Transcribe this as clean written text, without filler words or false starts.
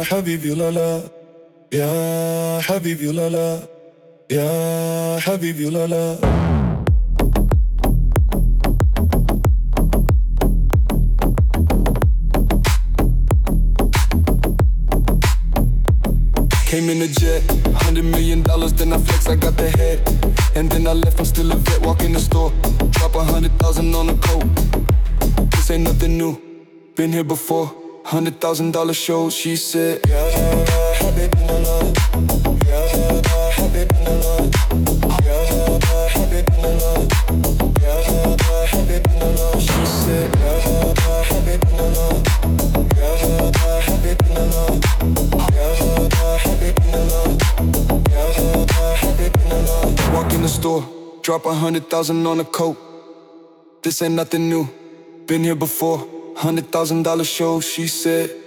حبيبي لا لا يا حبيبي لا لا يا حبيبي لا لا. Came in a jet, $100 million, then I flex, I got the head. And then I left, I'm still a vet, walk in the store, drop 100,000 on a coat. This ain't nothing new, been here before. $100,000 show, she said Ya Habibna la, Ya Habibna la, Ya Habibna la, Ya Habibna la. She said Ya Habibna la, Ya Habibna la, Ya Habibna la, Ya Habibna la. Walk in the store, drop 100,000 on a coat. This ain't nothing new, been here before. $100,000 show, she said